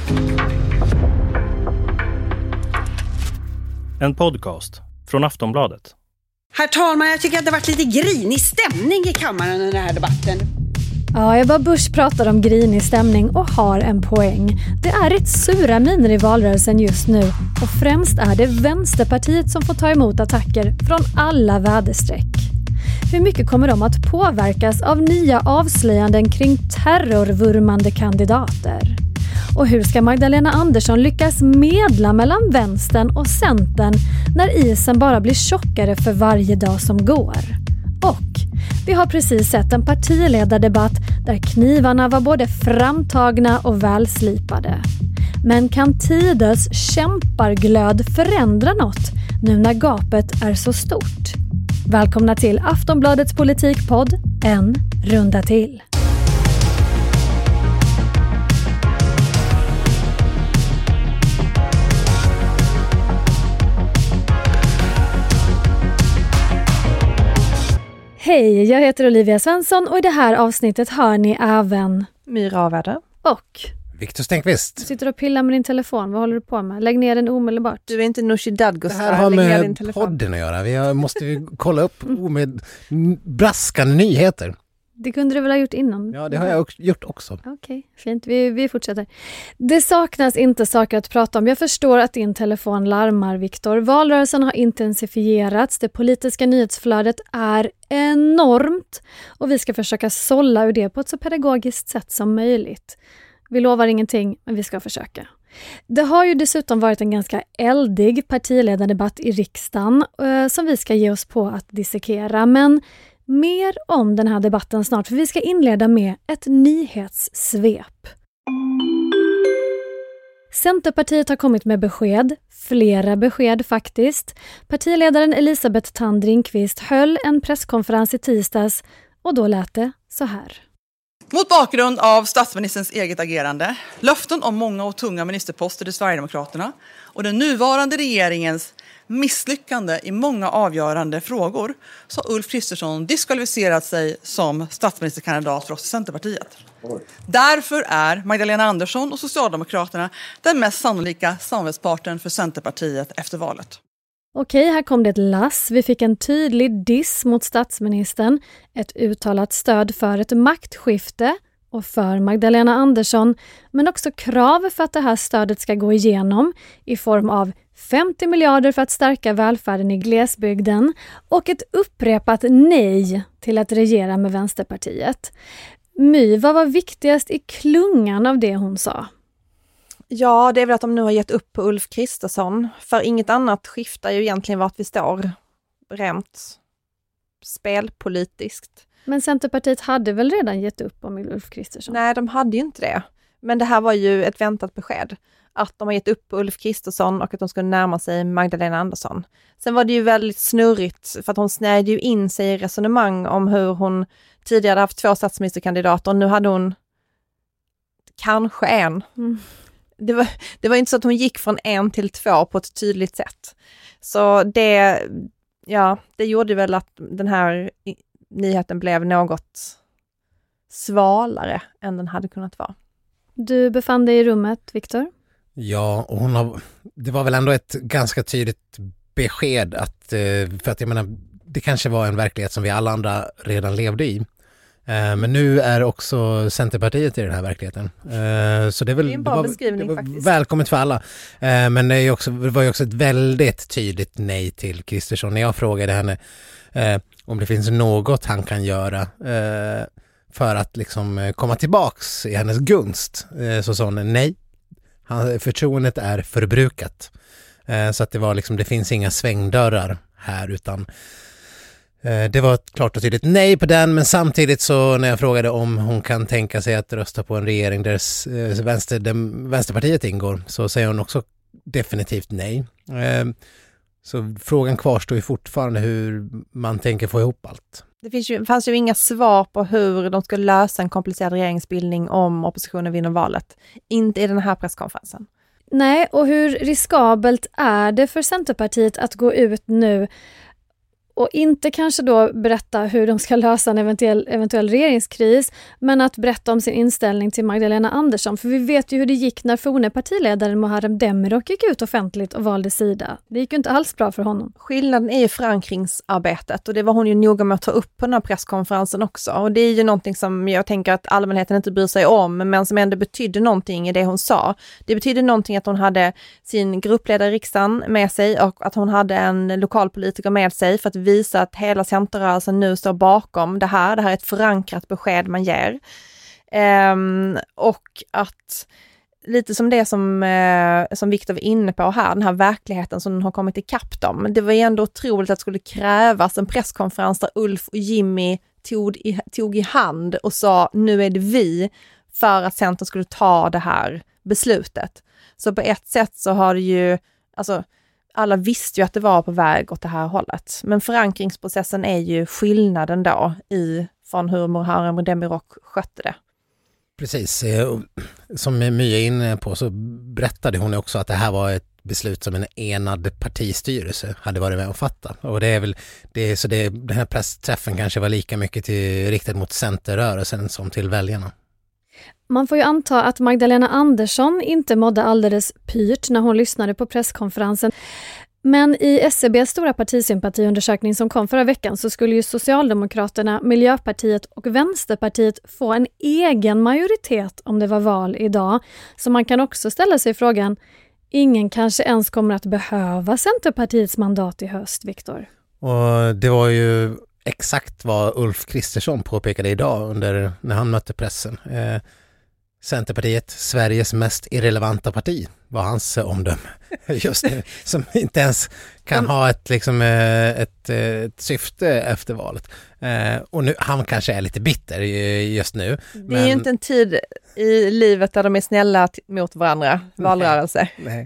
En podcast från Aftonbladet. Herr talman, jag tycker att det har varit lite grinig stämning i kammaren under den här debatten. Ja, Ebba Busch pratar om grinig stämning och har en poäng. Det är rätt sura miner i valrörelsen just nu och främst är det Vänsterpartiet som får ta emot attacker från alla väderstreck. Hur mycket kommer de att påverkas av nya avslöjanden kring terrorvurmande kandidater? Och hur ska Magdalena Andersson lyckas medla mellan vänstern och centern när isen bara blir tjockare för varje dag som går? Och vi har precis sett en partiledardebatt där knivarna var både framtagna och välslipade. Men kan tiders kämparglöd förändra något nu när gapet är så stort? Välkomna till Aftonbladets politikpodd, en runda till. Hej, jag heter Olivia Svensson och i det här avsnittet hör ni även Myra Avärde och Viktor Stänkvist. Du sitter och pillar med din telefon. Vad håller du på med? Lägg ner den omedelbart. Du är inte Nooshi Dadgostar. Det här har med podden att göra. Vi måste kolla upp med braskande nyheter. Det kunde du väl ha gjort innan? Ja, det har jag gjort också. Okej, fint. Vi fortsätter. Det saknas inte saker att prata om. Jag förstår att din telefon larmar, Viktor. Valrörelsen har intensifierats. Det politiska nyhetsflödet är enormt. Och vi ska försöka sålla ur det på ett så pedagogiskt sätt som möjligt. Vi lovar ingenting, men vi ska försöka. Det har ju dessutom varit en ganska eldig partiledardebatt i riksdagen som vi ska ge oss på att dissekera. Men mer om den här debatten snart, för vi ska inleda med ett nyhetssvep. Centerpartiet har kommit med besked, flera besked faktiskt. Partiledaren Elisabeth Thand Ringqvist höll en presskonferens i tisdags och då lät det så här. Mot bakgrund av statsministerns eget agerande, löften om många och tunga ministerposter till Sverigedemokraterna och den nuvarande regeringens misslyckande i många avgörande frågor så har Ulf Kristersson diskvalificerat sig som statsministerkandidat för oss i Centerpartiet. Därför är Magdalena Andersson och Socialdemokraterna den mest sannolika samarbetspartnern för Centerpartiet efter valet. Okej, här kom det ett lass. Vi fick en tydlig diss mot statsministern, ett uttalat stöd för ett maktskifte och för Magdalena Andersson, men också krav för att det här stödet ska gå igenom i form av 50 miljarder för att stärka välfärden i glesbygden och ett upprepat nej till att regera med Vänsterpartiet. Vad var viktigast i klungan av det hon sa? Ja, det är väl att de nu har gett upp på Ulf Kristersson. För inget annat skiftar ju egentligen vart vi står rent spelpolitiskt. Men Centerpartiet hade väl redan gett upp om Ulf Kristersson? Nej, de hade ju inte det. Men det här var ju ett väntat besked. Att de har gett upp på Ulf Kristersson och att de ska närma sig Magdalena Andersson. Sen var det ju väldigt snurrigt för att hon snärjde ju in sig i resonemang om hur hon tidigare haft 2 statsministerkandidater och nu hade hon kanske en. Det var inte så att hon gick från 1 till 2 på ett tydligt sätt. Så det gjorde väl att den här nyheten blev något svalare än den hade kunnat vara. Du befann dig i rummet, Viktor? Ja, och det var väl ändå ett ganska tydligt besked att, för att jag menar, det kanske var en verklighet som vi alla andra redan levde i. Men nu är också Centerpartiet i den här verkligheten. Så det är väl det är en bra beskrivning faktiskt. Välkommet för alla. Men det var ju också ett väldigt tydligt nej till Kristersson. När jag frågade henne om det finns något han kan göra för att liksom komma tillbaks i hennes gunst, så sa hon nej. Förtroendet är förbrukat. Så att det var liksom, det finns inga svängdörrar här, utan det var ett klart och tydligt nej på den. Men samtidigt så när jag frågade om hon kan tänka sig att rösta på en regering där Vänsterpartiet ingår, så säger hon också definitivt nej. Så frågan kvarstår ju fortfarande hur man tänker få ihop allt. Det fanns ju inga svar på hur de ska lösa en komplicerad regeringsbildning om oppositionen vinner valet. Inte i den här presskonferensen. Nej, och hur riskabelt är det för Centerpartiet att gå ut nu Och inte kanske då berätta hur de ska lösa en eventuell regeringskris, men att berätta om sin inställning till Magdalena Andersson. För vi vet ju hur det gick när forne partiledaren Muharrem Demirok gick ut offentligt och valde sida. Det gick ju inte alls bra för honom. Skillnaden är ju förankringsarbetet, och det var hon ju noga med att ta upp på den här presskonferensen också. Och det är ju någonting som jag tänker att allmänheten inte bryr sig om, men som ändå betydde någonting i det hon sa. Det betydde någonting att hon hade sin gruppledare i riksdagen med sig och att hon hade en lokalpolitiker med sig för att visa att hela centerrörelsen nu står bakom det här. Det här är ett förankrat besked man ger. Och att lite som det som Viktor var inne på här, den här verkligheten som har kommit ikapp dem. Det var ju ändå otroligt att det skulle krävas en presskonferens där Ulf och Jimmy tog i hand och sa nu är det vi, för att Centern skulle ta det här beslutet. Så på ett sätt så har det ju, alltså alla visste ju att det var på väg åt det här hållet. Men förankringsprocessen är ju skillnaden då från hur Muharrem Demirok skötte det. Precis, som My är inne på så berättade hon också att det här var ett beslut som en enad partistyrelse hade varit med och fatta. Och det är väl den här pressträffen kanske var lika mycket riktat mot centerrörelsen som till väljarna. Man får ju anta att Magdalena Andersson inte mådde alldeles pyrt när hon lyssnade på presskonferensen. Men i SCBs stora partisympatiundersökning som kom förra veckan så skulle ju Socialdemokraterna, Miljöpartiet och Vänsterpartiet få en egen majoritet om det var val idag. Så man kan också ställa sig frågan, ingen kanske ens kommer att behöva Centerpartiets mandat i höst, Viktor. Och det var ju exakt vad Ulf Kristersson påpekade idag när han mötte pressen. Centerpartiet, Sveriges mest irrelevanta parti, var hans omdöme just nu, som inte ens kan ha ett syfte efter valet. Och nu, han kanske är lite bitter just nu. Det är ju inte en tid i livet där de är snälla mot varandra, valrörelse. Nej.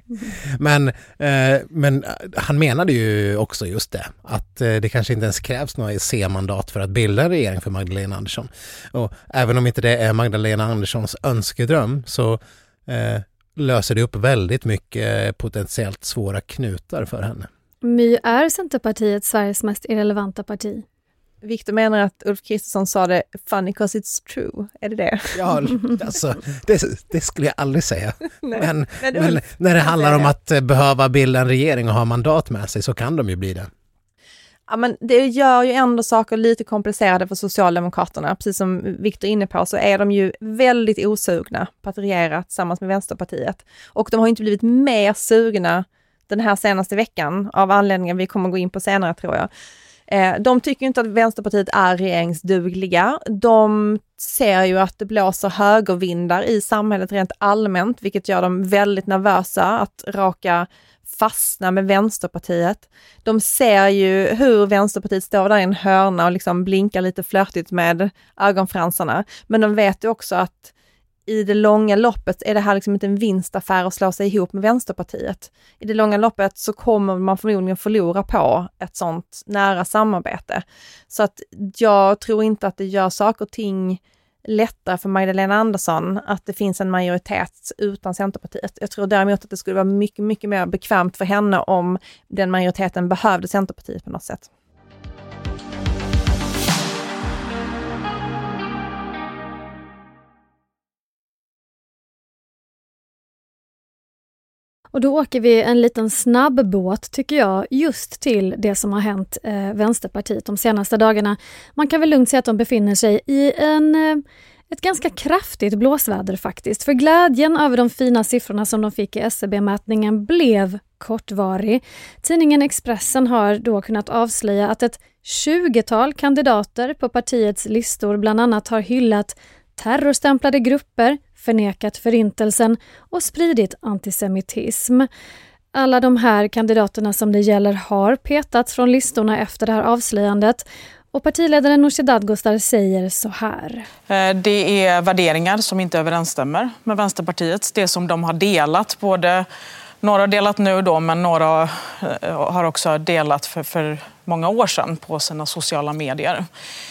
Men han menade ju också just det, att det kanske inte ens krävs några C-mandat för att bilda en regering för Magdalena Andersson. Och även om inte det är Magdalena Anderssons önskedröm så löser det upp väldigt mycket potentiellt svåra knutar för henne. My, är Centerpartiet Sveriges mest irrelevanta parti? Viktor menar att Ulf Kristersson sa det funny because it's true. Är det det? Ja, alltså, det skulle jag aldrig säga. Men när det handlar om att behöva bilda en regering och ha mandat med sig så kan de ju bli det. Ja, men det gör ju ändå saker lite komplicerade för Socialdemokraterna. Precis som Viktor är inne på så är de ju väldigt osugna på att regera tillsammans med Vänsterpartiet. Och de har inte blivit mer sugna den här senaste veckan av anledningen vi kommer gå in på senare, tror jag. De tycker inte att Vänsterpartiet är regeringsdugliga. De ser ju att det blåser högervindar i samhället rent allmänt, vilket gör dem väldigt nervösa att raka fastna med Vänsterpartiet. De ser ju hur Vänsterpartiet står där i en hörna och liksom blinkar lite flörtigt med ögonfransarna. Men de vet ju också att i det långa loppet är det här liksom inte en vinstaffär att slå sig ihop med Vänsterpartiet. I det långa loppet så kommer man förmodligen förlora på ett sånt nära samarbete. Så att jag tror inte att det gör saker och ting lättare för Magdalena Andersson att det finns en majoritet utan Centerpartiet. Jag tror däremot att det skulle vara mycket, mycket mer bekvämt för henne om den majoriteten behövde Centerpartiet på något sätt. Och då åker vi en liten snabb båt, tycker jag, just till det som har hänt Vänsterpartiet de senaste dagarna. Man kan väl lugnt säga att de befinner sig i ett ganska kraftigt blåsväder faktiskt. För glädjen över de fina siffrorna som de fick i SCB-mätningen blev kortvarig. Tidningen Expressen har då kunnat avslöja att ett 20-tal kandidater på partiets listor bland annat har hyllat terrorstämplade grupper, förnekat förintelsen och spridit antisemitism. Alla de här kandidaterna som det gäller har petats från listorna efter det här avslöjandet. Och partiledaren Nooshi Dadgostar säger så här. Det är värderingar som inte överensstämmer med Vänsterpartiets. Det som de har delat, några har delat nu då, men några har också delat för många år sedan på sina sociala medier.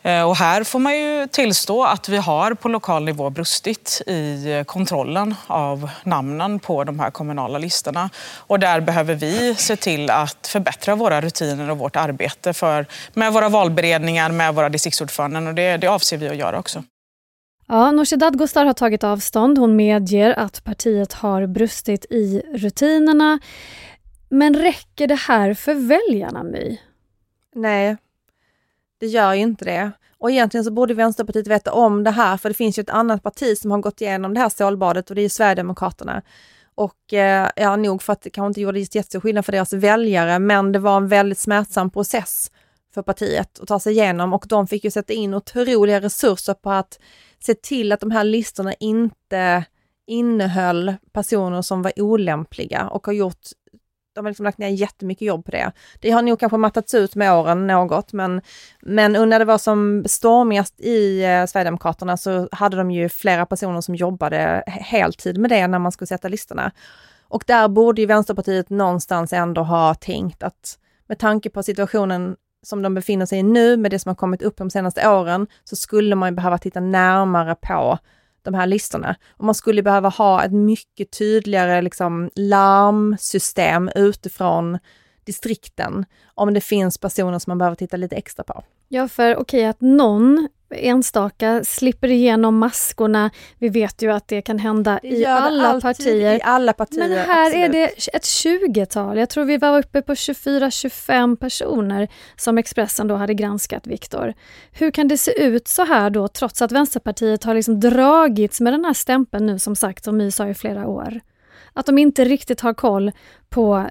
Och här får man ju tillstå att vi har på lokal nivå brustit i kontrollen av namnen på de här kommunala listorna. Och där behöver vi se till att förbättra våra rutiner och vårt arbete med våra valberedningar, med våra distriktsordföranden, och det avser vi att göra också. Ja, Nooshi Dadgostar har tagit avstånd. Hon medger att partiet har brustit i rutinerna. Men räcker det här för väljarna, My? Nej, det gör ju inte det. Och egentligen så borde Vänsterpartiet veta om det här, för det finns ju ett annat parti som har gått igenom det här stålbadet, och det är ju Sverigedemokraterna. Och nog för att det kanske inte gjorde jättestor skillnad för deras väljare, men det var en väldigt smärtsam process för partiet att ta sig igenom, och de fick ju sätta in otroliga resurser på att se till att de här listorna inte innehöll personer som var olämpliga, och de har liksom lagt ner jättemycket jobb på det. Det har nog kanske mattats ut med åren något, men när det var som stormigast i Sverigedemokraterna så hade de ju flera personer som jobbade heltid med det när man skulle sätta listorna. Och där borde ju Vänsterpartiet någonstans ändå ha tänkt att med tanke på situationen som de befinner sig i nu, med det som har kommit upp de senaste åren, så skulle man ju behöva titta närmare på de här listorna. Och man skulle behöva ha ett mycket tydligare larmsystem utifrån distrikten om det finns personer som man behöver titta lite extra på. Ja, för okej, att någon enstaka slipper igenom maskorna. Vi vet ju att det kan hända i alla partier. I alla partier. Men här absolut. är det ett 20-tal. Jag tror vi var uppe på 24-25 personer som Expressen då hade granskat, Viktor. Hur kan det se ut så här då, trots att Vänsterpartiet har dragits med den här stämpeln nu, som sagt, som My sa, i flera år? Att de inte riktigt har koll på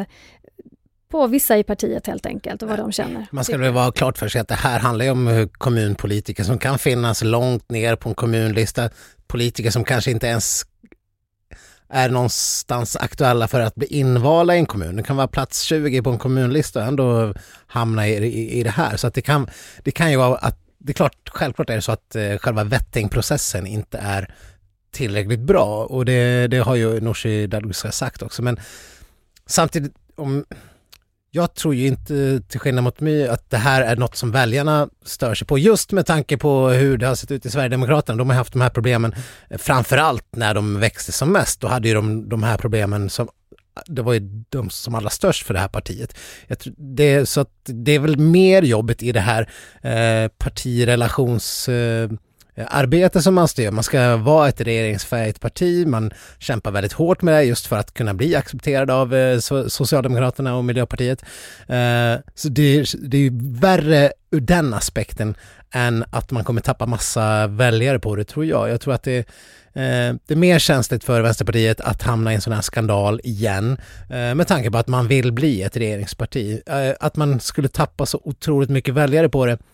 vissa i partiet helt enkelt, och vad de känner. Man ska väl vara klart för sig att det här handlar ju om kommunpolitiker som kan finnas långt ner på en kommunlista. Politiker som kanske inte ens är någonstans aktuella för att bli invalda i en kommun. Det kan vara plats 20 på en kommunlista och ändå hamna i det här. Så att det kan ju vara att, det är klart, självklart är det så att själva vettingprocessen inte är tillräckligt bra, och det har ju Nooshi Dadgostar sagt också. Men samtidigt, jag tror ju inte, till skillnad mot mig, att det här är något som väljarna stör sig på, just med tanke på hur det har sett ut i Sverigedemokraterna. De har haft de här problemen framförallt när de växte som mest. Då hade ju de här problemen det var ju de som allra störst för det här partiet. Så att det är väl mer jobbet i det här partirelationsarbete som man styr. Man ska vara ett regeringsfärdigt parti. Man kämpar väldigt hårt med det just för att kunna bli accepterad av Socialdemokraterna och Miljöpartiet. Så det är ju värre ur den aspekten än att man kommer tappa massa väljare på det, tror jag. Jag tror att det är mer känsligt för Vänsterpartiet att hamna i en sån här skandal igen, med tanke på att man vill bli ett regeringsparti. Att man skulle tappa så otroligt mycket väljare på det,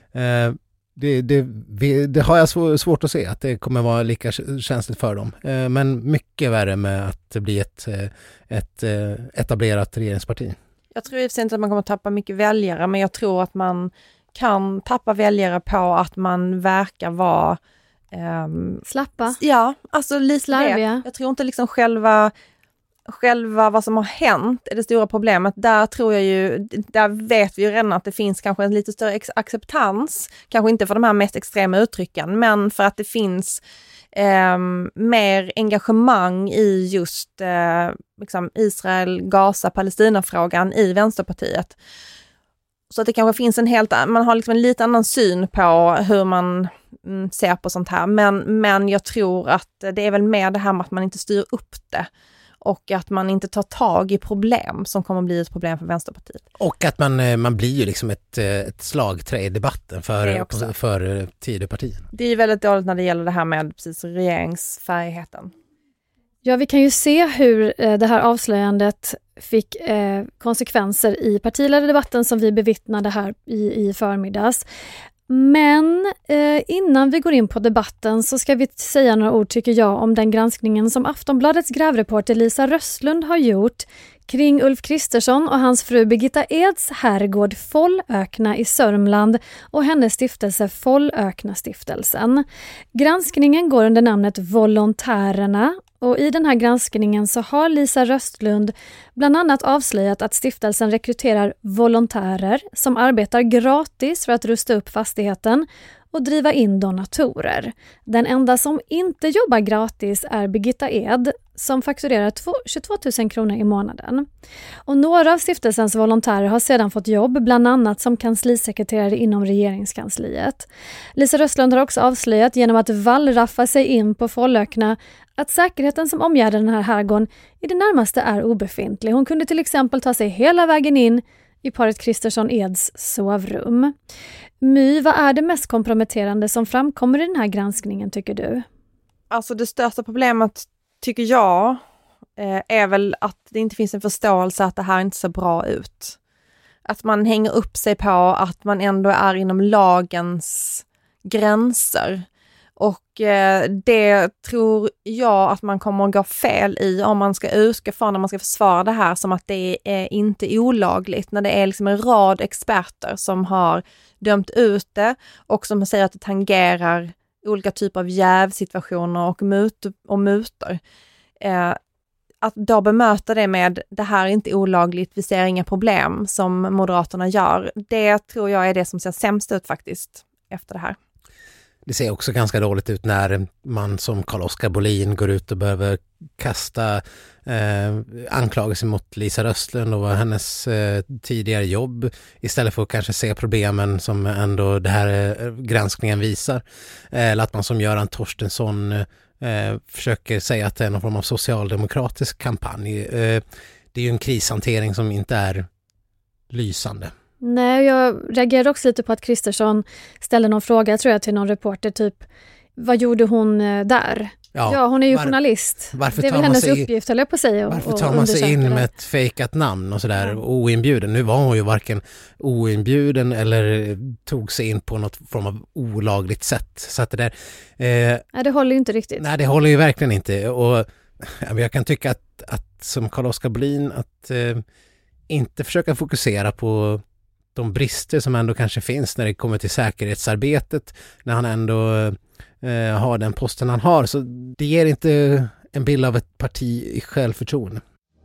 det har jag svårt att se att det kommer vara lika känsligt för dem. Men mycket värre med att det blir ett etablerat regeringsparti. Jag tror inte att man kommer att tappa mycket väljare, men jag tror att man kan tappa väljare på att man verkar vara slappa. Ja, alltså lite slarviga. Jag tror inte själva vad som har hänt är det stora problemet. Där vet vi ju redan att det finns kanske en lite större acceptans, kanske inte för de här mest extrema uttrycken, men för att det finns mer engagemang i just Israel, Gaza, Palestina-frågan i Vänsterpartiet. Så att det kanske finns man har en lite annan syn på hur man ser på sånt här. Men jag tror att det är väl mer det här med att man inte styr upp det. Och att man inte tar tag i problem som kommer att bli ett problem för Vänsterpartiet. Och att man blir ju ett slagträ i debatten för Tidöpartiet. Det är ju väldigt dåligt när det gäller det här med precis regeringsfärdigheten. Ja, vi kan ju se hur det här avslöjandet fick konsekvenser i partiledardebatten som vi bevittnade här i förmiddags. Men innan vi går in på debatten så ska vi säga några ord, tycker jag, om den granskningen som Aftonbladets grävreporter Lisa Röstlund har gjort kring Ulf Kristersson och hans fru Birgitta Eds herrgård Follökna i Sörmland och hennes stiftelse Follökna-stiftelsen. Granskningen går under namnet Volontärerna Och i den här granskningen så har Lisa Röstlund bland annat avslöjat att stiftelsen rekryterar volontärer som arbetar gratis för att rusta upp fastigheten och driva in donatorer. Den enda som inte jobbar gratis är Birgitta Ed som fakturerar 22 000 kronor i månaden. Och några av stiftelsens volontärer har sedan fått jobb, bland annat som kanslisekreterare inom regeringskansliet. Lisa Röstlund har också avslöjat genom att wallraffa sig in på Follökna att säkerheten som omgärdar den här herrgården i det närmaste är obefintlig. Hon kunde till exempel ta sig hela vägen in i paret Kristersson Eds sovrum. My, vad är det mest komprometterande som framkommer i den här granskningen tycker du? Alltså det största problemet tycker jag är väl att det inte finns en förståelse att det här inte ser bra ut. Att man hänger upp sig på att man ändå är inom lagens gränser. Och det tror jag att man kommer att gå fel i om man ska utgå från när man ska försvara det här som att det är inte olagligt. När det är liksom en rad experter som har dömt ut det och som säger att det tangerar olika typer av jävsituationer och mutor. Att då bemöta det med det här är inte olagligt, vi ser inga problem som Moderaterna gör. Det tror jag är det som ser sämst ut faktiskt efter det här. Det ser också ganska dåligt ut när man som Carl-Oskar Bohlin går ut och behöver kasta anklagelser mot Lisa Röstlund och hennes tidigare jobb istället för att kanske se problemen som ändå det här granskningen visar. Eller att man som Göran Torstensson försöker säga att det är någon form av socialdemokratisk kampanj. Det är ju en krishantering som inte är lysande. Nej, jag reagerade också lite på att Kristersson ställde någon fråga, tror jag, till någon reporter, typ, vad gjorde hon där? Ja, hon är ju journalist. Det är väl hennes uppgift, höll jag på att säga. Varför tar man sig in med ett fejkat namn och sådär, oinbjuden? Nu var hon ju varken oinbjuden eller tog sig in på något form av olagligt sätt. Så att det där... nej, det håller ju inte riktigt. Nej, det håller ju verkligen inte. Och jag kan tycka att som Carl-Oskar Bohlin, att inte försöka fokusera på de brister som ändå kanske finns när det kommer till säkerhetsarbetet, när han ändå har den posten han har. Så det ger inte en bild av ett parti i självförtroende.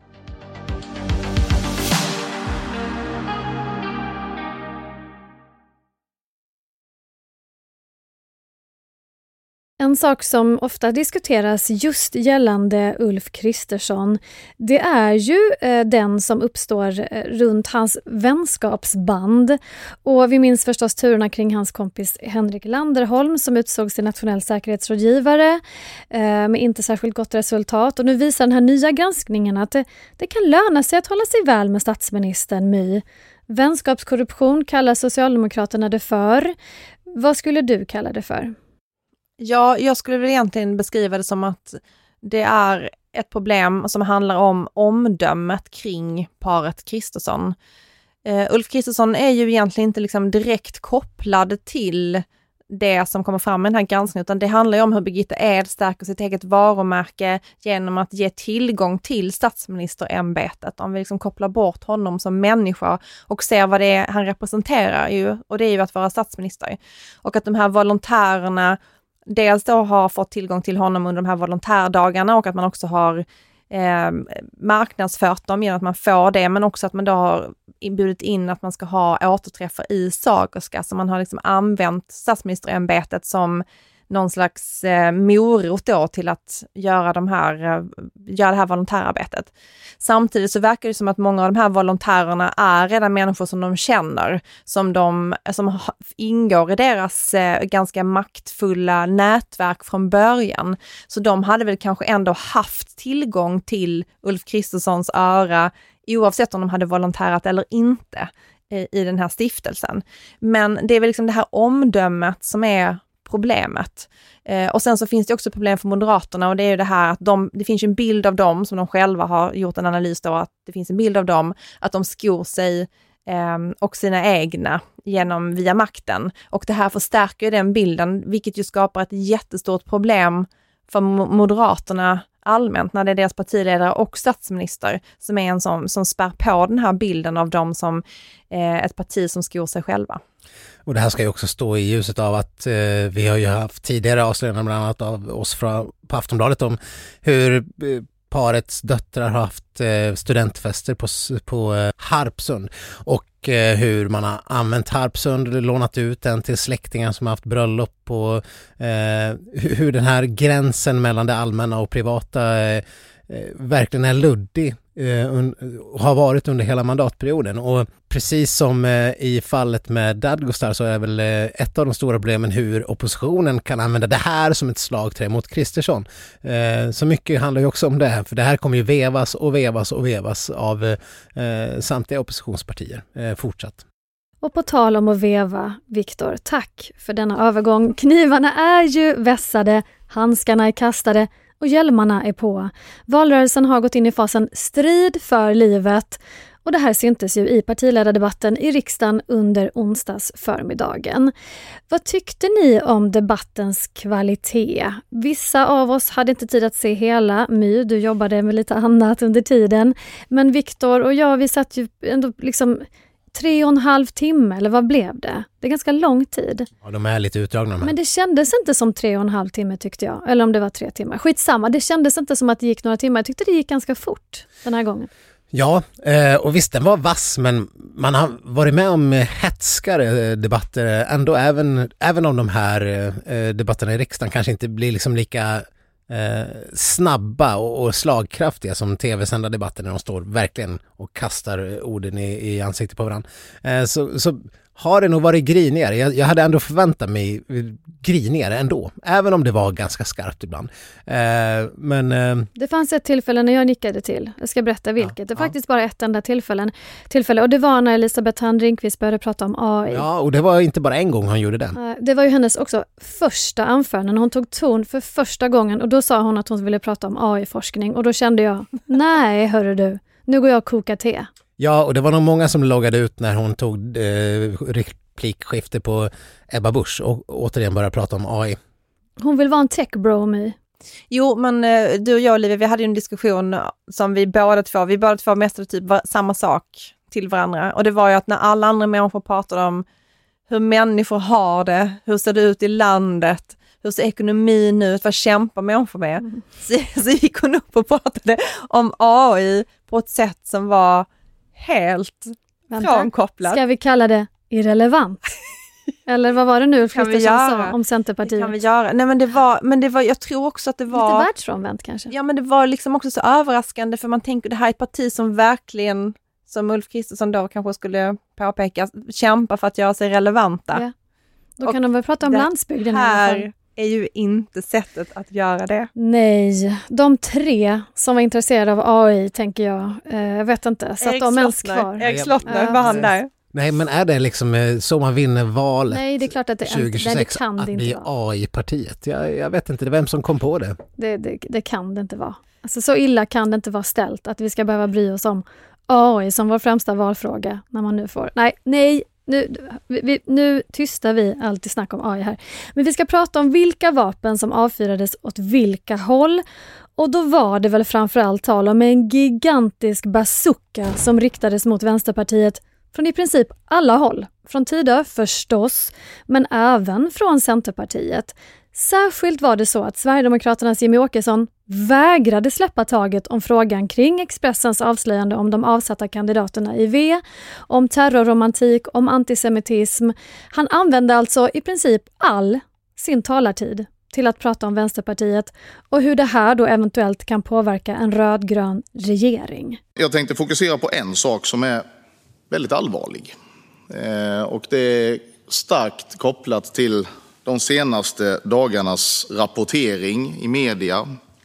En sak som ofta diskuteras just gällande Ulf Kristersson, det är ju den som uppstår runt hans vänskapsband. Och vi minns förstås turerna kring hans kompis Henrik Landerholm som utsågs till nationell säkerhetsrådgivare med inte särskilt gott resultat. Och nu visar den här nya granskningen att det kan löna sig att hålla sig väl med statsministern My. Vänskapskorruption kallar Socialdemokraterna det för. Vad skulle du kalla det för? Ja, jag skulle väl egentligen beskriva det som att det är ett problem som handlar om omdömet kring paret Kristersson. Ulf Kristersson är ju egentligen inte liksom direkt kopplad till det som kommer fram i den här granskningen, utan det handlar ju om hur Birgitta Ed stärker sitt eget varumärke genom att ge tillgång till statsministerämbetet. Om vi liksom kopplar bort honom som människa och ser vad det är han representerar ju, och det är ju att vara statsminister. Och att de här volontärerna dels då har fått tillgång till honom under de här volontärdagarna och att man också har marknadsfört dem genom att man får det, men också att man då har inbjudit in att man ska ha återträffar i Sagerska, så man har liksom använt statsministerämbetet som någon slags morot då till att göra det här volontärarbetet. Samtidigt så verkar det som att många av de här volontärerna är redan människor som de känner, som ingår i deras ganska maktfulla nätverk från början. Så de hade väl kanske ändå haft tillgång till Ulf Kristerssons öra oavsett om de hade volontärat eller inte i den här stiftelsen. Men det är väl liksom det här omdömet som är problemet. Och sen så finns det också problem för Moderaterna, och det är ju det här att det finns ju en bild av dem som de själva har gjort en analys då, att det finns en bild av dem att de skor sig och sina egna via makten. Och det här förstärker ju den bilden, vilket ju skapar ett jättestort problem för Moderaterna allmänt när det är deras partiledare och statsminister som är en som spär på den här bilden av dem som ett parti som skor sig själva. Och det här ska ju också stå i ljuset av att vi har ju haft tidigare avslöjanden bland annat av oss på Aftonbladet om hur parets döttrar har haft studentfester på Harpsund och hur man har använt Harpsund, lånat ut den till släktingar som har haft bröllop och hur den här gränsen mellan det allmänna och privata verkligen är luddig och har varit under hela mandatperioden. Och precis som i fallet med Dadgostar så är väl ett av de stora problemen hur oppositionen kan använda det här som ett slagträ mot Kristersson. Så mycket handlar ju också om det här, för det här kommer ju vevas av samtliga oppositionspartier fortsatt. Och på tal om att veva, Viktor, tack för denna övergång. Knivarna är ju vässade, handskarna är kastade och hjälmarna är på. Valrörelsen har gått in i fasen strid för livet och det här syntes ju i partiledardebatten i riksdagen under onsdags förmiddagen. Vad tyckte ni om debattens kvalitet? Vissa av oss hade inte tid att se hela. My, du jobbade med lite annat under tiden. Men Viktor och jag, vi satt ju ändå liksom 3,5 timme, eller vad blev det? Det är ganska lång tid. Ja, de är lite utdragna. Men det kändes inte som 3,5 timme tyckte jag. Eller om det var 3 timmar. Skitsamma, det kändes inte som att det gick några timmar. Jag tyckte det gick ganska fort den här gången. Ja, och visst den var vass, men man har varit med om hetskare debatter ändå, även om de här debatterna i riksdagen kanske inte blir liksom lika snabba och slagkraftiga som tv-sända debatter när de står verkligen och kastar orden i ansiktet på varandra. Så har det nog varit grinigare. Jag hade ändå förväntat mig grinigare ändå, även om det var ganska skarpt ibland. Men det fanns ett tillfälle när jag nickade till. Jag ska berätta vilket. Det är faktiskt bara ett enda tillfälle. Och det var när Elisabeth Thand Ringqvist började prata om AI. Ja, och det var inte bara en gång hon gjorde det. Det var ju hennes också första anförande när hon tog ton för första gången. Och då sa hon att hon ville prata om AI-forskning. Och då kände jag, nej hörru du, nu går jag och kokar te. Ja, och det var nog många som loggade ut när hon tog replikskifte på Ebba Busch och återigen började prata om AI. Hon vill vara en tech-bro med. Jo, men du och jag, Olivia, vi hade ju en diskussion som vi båda två mästade typ samma sak till varandra. Och det var ju att när alla andra människor pratade om hur människor har det, hur ser det ut i landet, hur ser ekonomin ut, vad kämpar människor med? Så gick hon upp och pratade om AI på ett sätt som var helt frånkopplat. Ska vi kalla det irrelevant? Eller vad var det nu Kristersson sa om Centerpartiet? Det kan vi göra. Nej, men det var, jag tror också att det var... Lite världsfrånvänt kanske. Ja, men det var liksom också så överraskande, för man tänker det här är ett parti som verkligen, som Ulf Kristersson då kanske skulle påpeka, kämpa för att göra sig relevanta. Ja. Då kan de väl prata om landsbygden i alla fall. Här är ju inte sättet att göra det. Nej, de 3 som var intresserade av AI tänker jag vet inte, så att de ens kvar. Erik Slottner, var han där? Nej, men är det liksom så man vinner valet? Nej, det är klart att det 2026 det kan det att inte bli vara. AI-partiet? Jag vet inte, det är vem som kom på det. Det kan det inte vara. Alltså så illa kan det inte vara ställt att vi ska behöva bry oss om AI som vår främsta valfråga när man nu får... Nej, nu tystar vi alltid snack om AI här. Men vi ska prata om vilka vapen som avfyrades åt vilka håll. Och då var det väl framförallt tal om en gigantisk bazooka som riktades mot Vänsterpartiet från i princip alla håll. Från Tidö förstås, men även från Centerpartiet. Särskilt var det så att Sverigedemokraternas Jimmie Åkesson vägrade släppa taget om frågan kring Expressens avslöjande om de avsatta kandidaterna i V, om terrorromantik, om antisemitism. Han använde alltså i princip all sin talartid till att prata om Vänsterpartiet och hur det här då eventuellt kan påverka en rödgrön regering. Jag tänkte fokusera på en sak som är väldigt allvarlig. Och det är starkt kopplat till de senaste dagarnas rapportering i media.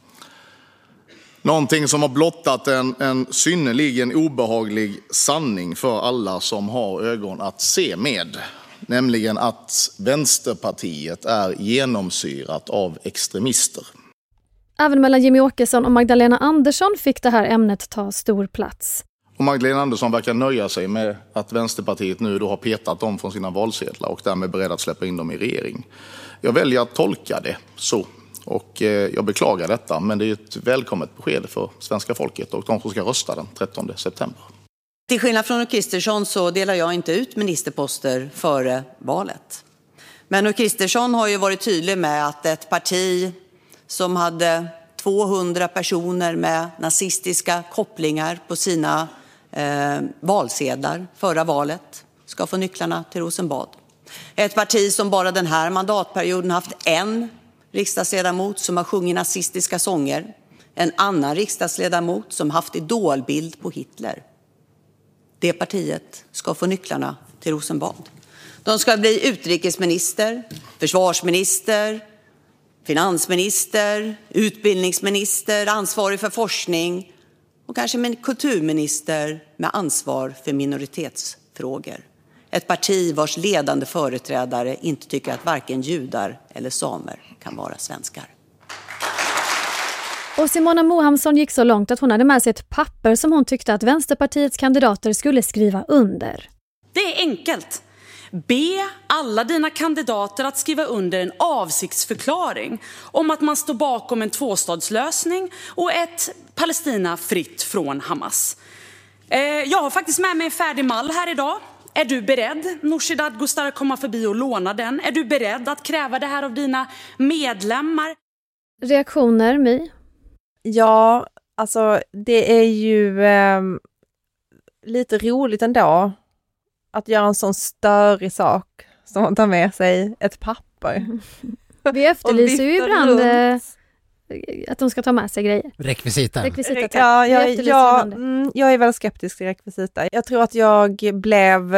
Någonting som har blottat en synnerligen obehaglig sanning för alla som har ögon att se med. Nämligen att Vänsterpartiet är genomsyrat av extremister. Även mellan Jimmie Åkesson och Magdalena Andersson fick det här ämnet ta stor plats. Och Magdalena Andersson verkar nöja sig med att Vänsterpartiet nu då har petat dem från sina valsedlar och därmed beredd att släppa in dem i regering. Jag väljer att tolka det så. Och jag beklagar detta, men det är ett välkommet besked för svenska folket och de som ska rösta den 13 september. Till skillnad från Ulf Kristersson så delar jag inte ut ministerposter före valet. Men Ulf Kristersson har ju varit tydlig med att ett parti som hade 200 personer med nazistiska kopplingar på sina valsedlar förra valet ska få nycklarna till Rosenbad. Ett parti som bara den här mandatperioden haft en riksdagsledamot som har sjungit nazistiska sånger. En annan riksdagsledamot som haft idolbild på Hitler. Det partiet ska få nycklarna till Rosenbad. De ska bli utrikesminister, försvarsminister, finansminister, utbildningsminister, ansvarig för forskning och kanske kulturminister med ansvar för minoritetsfrågor. Ett parti vars ledande företrädare inte tycker att varken judar eller samer kan vara svenskar. Och Simona Mohamsson gick så långt att hon hade med sig ett papper som hon tyckte att Vänsterpartiets kandidater skulle skriva under. Det är enkelt. Be alla dina kandidater att skriva under en avsiktsförklaring om att man står bakom en tvåstadslösning och ett Palestina fritt från Hamas. Jag har faktiskt med mig en färdig mall här idag. Är du beredd, Nooshi Dadgostar, att komma förbi och låna den? Är du beredd att kräva det här av dina medlemmar? Reaktioner, My? Ja, alltså det är ju lite roligt ändå att göra en sån störig sak som att ta med sig ett papper. Vi efterlyser ju ibland att de ska ta med sig grejer. Rekvisita. Ja, jag är väldigt skeptisk till rekvisita. Jag tror att jag blev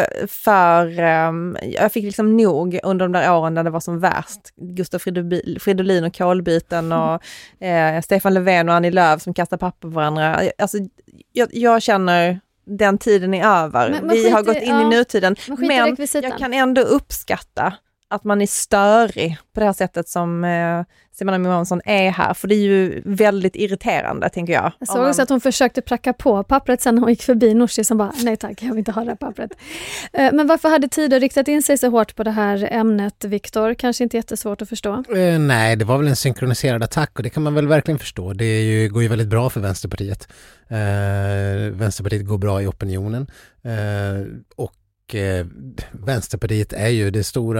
jag fick liksom nog under de där åren när det var som värst. Gustav Fridolin och kolbyten och Stefan Löfven och Annie Lööf som kastar papper på varandra. Alltså, jag känner den tiden är över. Vi har gått in i nutiden. Men jag kan ändå uppskatta att man är störig på det här sättet som Simona Mohamsson är här. För det är ju väldigt irriterande, tänker jag. Jag såg också att hon försökte pracka på pappret sen hon gick förbi Nooshi som bara, nej tack, jag vill inte ha det här pappret. Men varför hade Tidö riktat in sig så hårt på det här ämnet, Viktor? Kanske inte jättesvårt att förstå. Nej, det var väl en synkroniserad attack och det kan man väl verkligen förstå. Det går ju väldigt bra för Vänsterpartiet. Vänsterpartiet går bra i opinionen och Vänsterpartiet är ju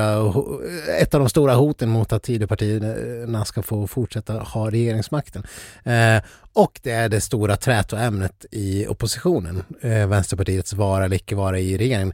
ett av de stora hoten mot att Tidöpartierna ska få fortsätta ha regeringsmakten. Och det är det stora trätoämnet i oppositionen. Vänsterpartiets vara eller icke vara i regeringen.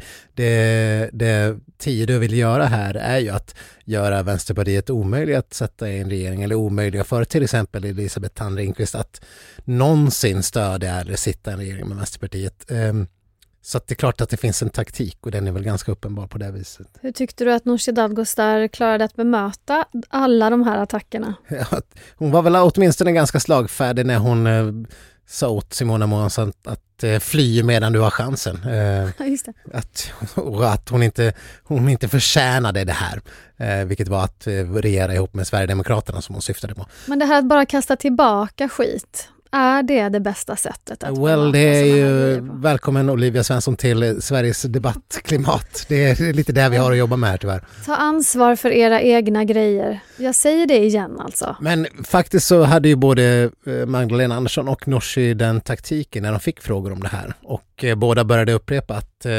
Det Tidö vill göra här är ju att göra Vänsterpartiet omöjligt att sätta i en regering eller omöjliga för till exempel Elisabeth Thand Ringqvist att någonsin stödja eller sitta i en regering med Vänsterpartiet. Så att det är klart att det finns en taktik och den är väl ganska uppenbar på det viset. Hur tyckte du att Nooshi Dadgostar klarade att bemöta alla de här attackerna? Ja, hon var väl åtminstone ganska slagfärdig när hon sa åt Simona Mohamsson att fly medan du har chansen. Just det. Att hon inte förtjänade det här. Vilket var att regera ihop med Sverigedemokraterna som hon syftade på. Men det här att bara kasta tillbaka skit, är det bästa sättet? Att det är ju välkommen Olivia Svensson till Sveriges debattklimat. Det är lite där vi har att jobba med här tyvärr. Ta ansvar för era egna grejer. Jag säger det igen alltså. Men faktiskt så hade ju både Magdalena Andersson och Nooshi den taktiken när de fick frågor om det här. Och båda började upprepa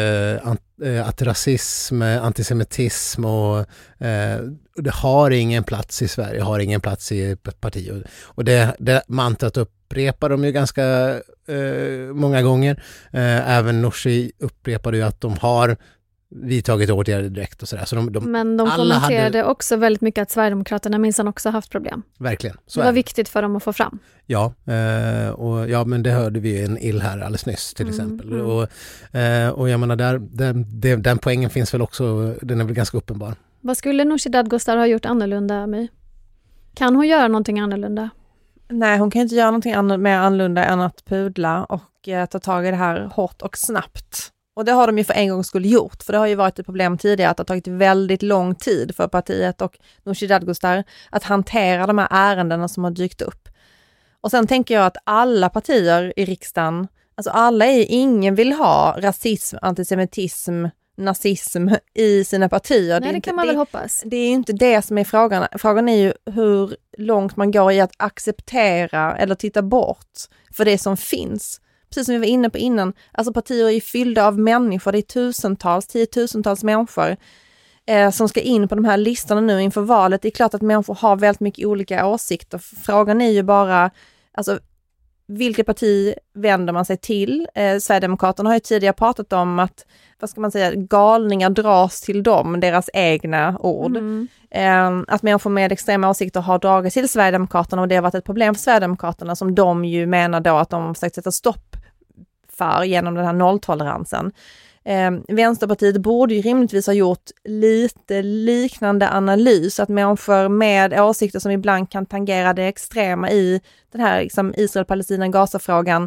att rasism, antisemitism och det har ingen plats i Sverige, har ingen plats i ett parti. Och det mantrat upprepar de ju ganska många gånger. Även Nooshi upprepade ju att de har vidtagit åtgärder direkt och sådär. Så men de kommenterade också väldigt mycket att Sverigedemokraterna minsann också haft problem. Verkligen. Så det var viktigt för dem att få fram. Ja, men det hörde vi ju en ill här alldeles nyss till exempel. Och jag menar den poängen finns väl också, den är väl ganska uppenbar. Vad skulle Nooshi Dadgostar ha gjort annorlunda, My? Kan hon göra någonting annorlunda? Nej, hon kan inte göra någonting mer annorlunda än att pudla och ta tag i det här hårt och snabbt. Och det har de ju för en gång skulle gjort, för det har ju varit ett problem tidigare att det har tagit väldigt lång tid för partiet och Nooshi Dadgostar att hantera de här ärendena som har dykt upp. Och sen tänker jag att alla partier i riksdagen, alltså ingen vill ha rasism, antisemitism nazism i sina partier. Nej, det kan man väl hoppas. Det är ju inte det som är frågan. Frågan är ju hur långt man går i att acceptera eller titta bort för det som finns. Precis som vi var inne på innan, alltså partier är ju fyllda av människor, det är tiotusentals människor som ska in på de här listorna nu inför valet. Det är klart att människor har väldigt mycket olika åsikter. Frågan är ju bara, alltså, vilket parti vänder man sig till? Sverigedemokraterna har ju tidigare pratat om att, vad ska man säga, galningar dras till dem, deras egna ord. Att människor med extrema åsikter har dragit till Sverigedemokraterna, och det har varit ett problem för Sverigedemokraterna som de ju menar då att de har försökt sätta stopp för genom den här nolltoleransen. Vänsterpartiet borde ju rimligtvis ha gjort lite liknande analys, att människor med åsikter som ibland kan tangera det extrema i den här liksom Israel-Palestina-Gaza-frågan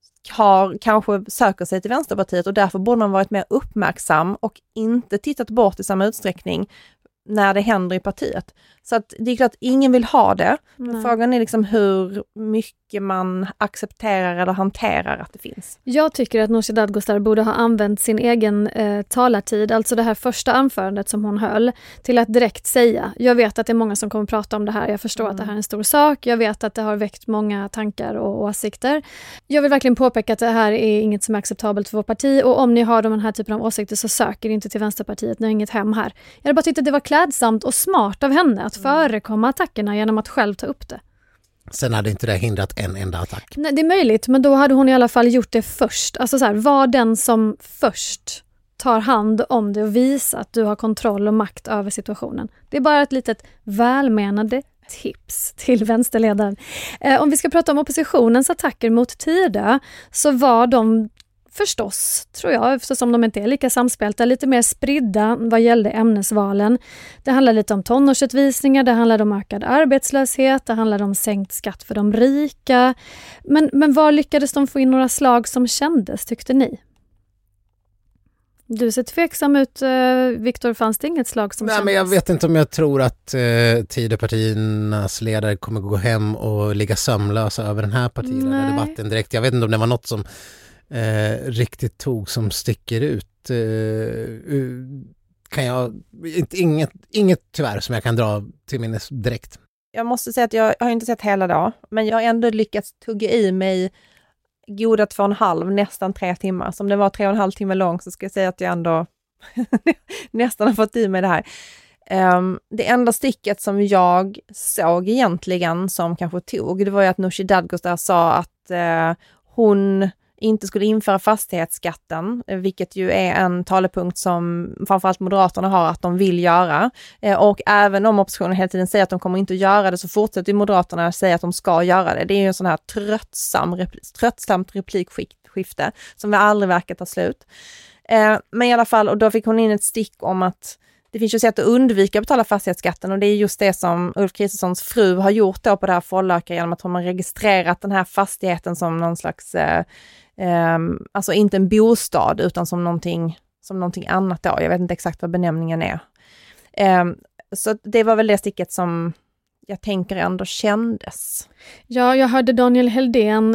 kanske söker sig till Vänsterpartiet, och därför borde man varit mer uppmärksam och inte tittat bort i samma utsträckning när det händer i partiet. Så att det är klart att ingen vill ha det. Men frågan är liksom hur mycket man accepterar eller hanterar att det finns. Jag tycker att Nooshi Dadgostar borde ha använt sin egen talartid, alltså det här första anförandet som hon höll, till att direkt säga: jag vet att det är många som kommer att prata om det här, jag förstår att det här är en stor sak, jag vet att det har väckt många tankar och åsikter. Jag vill verkligen påpeka att det här är inget som är acceptabelt för vårt parti, och om ni har den här typen av åsikter så söker inte till Vänsterpartiet, ni har inget hem här. Jag hade bara tyckt att det var klädsamt och smart av henne att förekomma attackerna genom att själv ta upp det. Sen hade inte det hindrat en enda attack. Nej, det är möjligt, men då hade hon i alla fall gjort det först. Alltså så här, var den som först tar hand om det och visar att du har kontroll och makt över situationen. Det är bara ett litet välmenande tips till vänsterledaren. Om vi ska prata om oppositionens attacker mot Tida, så var de förstås, tror jag, eftersom de inte är lika samspelta, lite mer spridda vad gällde ämnesvalen. Det handlar lite om tonårsutvisningar, det handlar om ökad arbetslöshet, det handlar om sänkt skatt för de rika. Men var lyckades de få in några slag som kändes, tyckte ni? Du ser tveksam ut, Viktor. Fanns det inget slag som kändes? Men jag vet inte om jag tror att Tidöpartiernas ledare kommer gå hem och ligga sömnlösa över den här partiledardebatten direkt. Jag vet inte om det var något som riktigt tog som sticker ut. Kan jag inget tyvärr som jag kan dra till minnes direkt. Jag måste säga att jag har inte sett hela dag, men jag har ändå lyckats tugga i mig goda 2,5, nästan 3 timmar. Som det var 3,5 timmar lång, så ska jag säga att jag ändå nästan har fått i mig det här. Det enda sticket som jag såg egentligen som kanske tog, det var ju att Nooshi Dadgostar sa att hon inte skulle införa fastighetsskatten, vilket ju är en talepunkt som framförallt Moderaterna har att de vill göra. Och även om oppositionen hela tiden säger att de kommer inte att göra det, så fortsätter Moderaterna säga att de ska göra det. Det är ju en sån här tröttsamt replikskifte som vi aldrig verkar ta slut. Men i alla fall, och då fick hon in ett stick om att det finns ju sätt att undvika att betala fastighetsskatten, och det är just det som Ulf Kristerssons fru har gjort då på det här Follöka, genom att hon har registrerat den här fastigheten som någon slags, alltså inte en bostad utan som någonting annat då. Jag vet inte exakt vad benämningen är. Så det var väl det sticket som jag tänker ändå kändes. Ja, jag hörde Daniel Heldén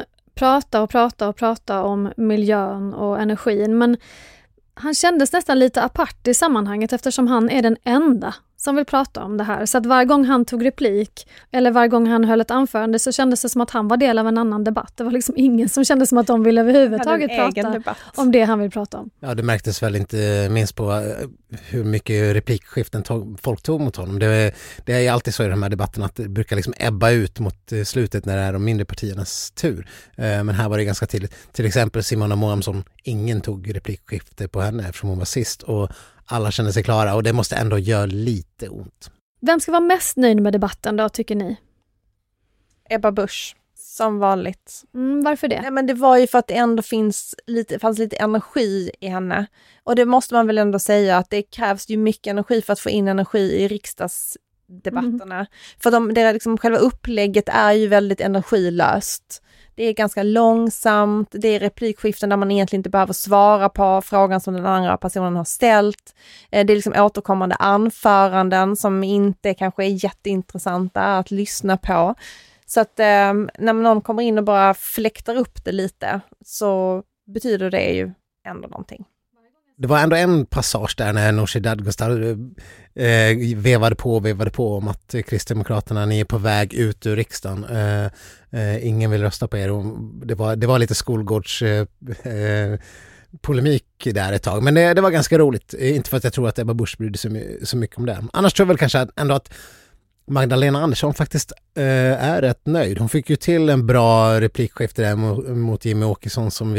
prata om miljön och energin, men han kändes nästan lite apart i sammanhanget, eftersom han är den enda som vill prata om det här. Så att varje gång han tog replik eller varje gång han höll ett anförande, så kändes det som att han var del av en annan debatt. Det var liksom ingen som kände som att de ville överhuvudtaget prata om det han vill prata om. Ja, det märktes väl inte minst på hur mycket replikskiften folk tog mot honom. Det är alltid så i de här debatterna att det brukar liksom ebba ut mot slutet när det är de mindre partiernas tur. Men här var det ganska tydligt. Till exempel Simona Moamsson, ingen tog replikskifte på henne eftersom hon var sist, och alla kände sig klara, och det måste ändå göra lite ont. Vem ska vara mest nöjd med debatten då, tycker ni? Ebba Busch, som vanligt. Varför det? Nej, men det var ju för att det ändå fanns lite energi i henne. Och det måste man väl ändå säga, att det krävs ju mycket energi för att få in energi i riksdagsdebatterna. För det liksom, själva upplägget är ju väldigt energilöst. Det är ganska långsamt, det är replikskiften där man egentligen inte behöver svara på frågan som den andra personen har ställt. Det är liksom återkommande anföranden som inte kanske är jätteintressanta att lyssna på. Så att när någon kommer in och bara fläktar upp det lite, så betyder det ju ändå någonting. Det var ändå en passage där när Nooshi Dadgostar vevade på om att Kristdemokraterna, ni är på väg ut ur riksdagen. Ingen vill rösta på er. Det var lite skolgårds polemik där ett tag. Men det var ganska roligt. Inte för att jag tror att Ebba Busch brydde sig så mycket om det. Annars tror jag väl kanske ändå att Magdalena Andersson faktiskt är rätt nöjd. Hon fick ju till en bra replikskifte där mot Jimmie Åkesson som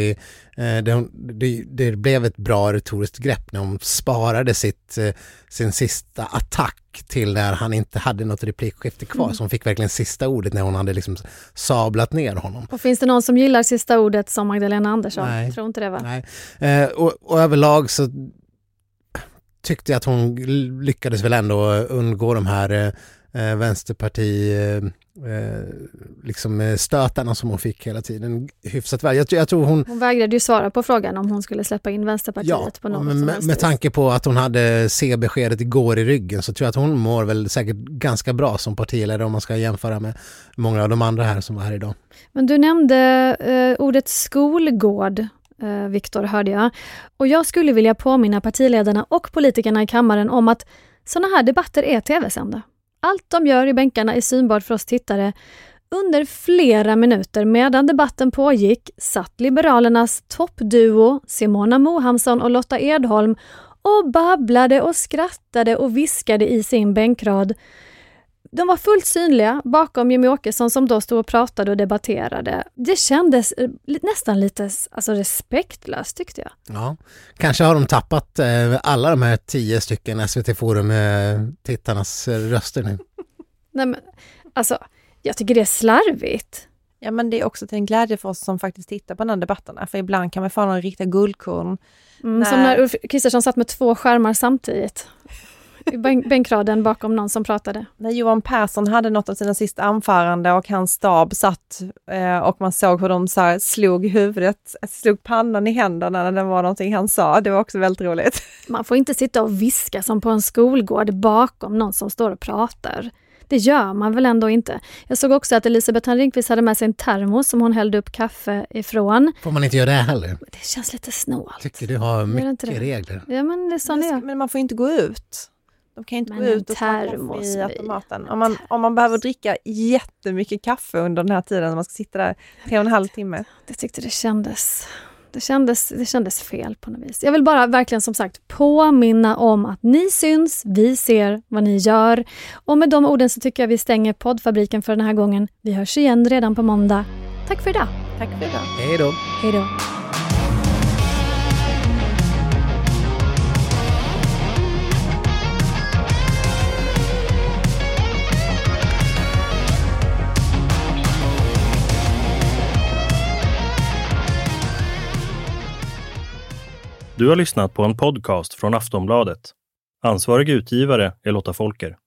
det blev ett bra retoriskt grepp när hon sparade sin sista attack till när han inte hade något replikskifte kvar. Så hon fick verkligen sista ordet när hon hade liksom sablat ner honom. Och finns det någon som gillar sista ordet som Magdalena Andersson? Nej. Tror inte det, va? Nej. Och överlag så tyckte jag att hon lyckades väl ändå undgå de här vänsterparti liksom stötarna som hon fick hela tiden hyfsat väl. Jag tror hon vägrade ju svara på frågan om hon skulle släppa in Vänsterpartiet på något med tanke på att hon hade C-beskedet igår i ryggen så tror jag att hon mår väl säkert ganska bra som partiledare om man ska jämföra med många av de andra här som var här idag. Men du nämnde ordet skolgård, Viktor, hörde jag. Och jag skulle vilja påminna partiledarna och politikerna i kammaren om att såna här debatter är tv-sända. Allt de gör i bänkarna är synbart för oss tittare. Under flera minuter medan debatten pågick satt Liberalernas toppduo Simona Mohamsson och Lotta Edholm och babblade och skrattade och viskade i sin bänkrad. De var fullt synliga bakom Jimmie Åkesson som då stod och pratade och debatterade. Det kändes nästan lite respektlöst, tyckte jag. Ja, kanske har de tappat alla de här 10 stycken SVT Forum-tittarnas röster nu. Nej, men alltså, jag tycker det är slarvigt. Ja, men det är också till en glädje för oss som faktiskt tittar på den här debatterna. För ibland kan man få några riktiga guldkorn. Som när Ulf Kristersson satt med 2 skärmar samtidigt. I bänkraden bakom någon som pratade. När Johan Persson hade något av sina sista anförande och hans stab satt och man såg hur de så här slog pannan i händerna när det var någonting han sa. Det var också väldigt roligt. Man får inte sitta och viska som på en skolgård bakom någon som står och pratar. Det gör man väl ändå inte. Jag såg också att Elisabeth Ringqvist hade med sig en termos som hon hällde upp kaffe ifrån. Får man inte göra det heller? Det känns lite snålt. Tycker du har mycket regler. Ja, men det är så men man får inte gå ut. De kan inte gå ut och ta kaffe i automaten. Om man behöver dricka jättemycket kaffe under den här tiden när man ska sitta där 3,5 timme. Jag tyckte det kändes fel på något vis. Jag vill bara verkligen som sagt påminna om att ni syns, vi ser vad ni gör. Och med de orden så tycker jag vi stänger poddfabriken för den här gången. Vi hörs igen redan på måndag. Tack för idag. Tack för idag. Hej då. Hej då. Du har lyssnat på en podcast från Aftonbladet. Ansvarig utgivare är Lotta Folker.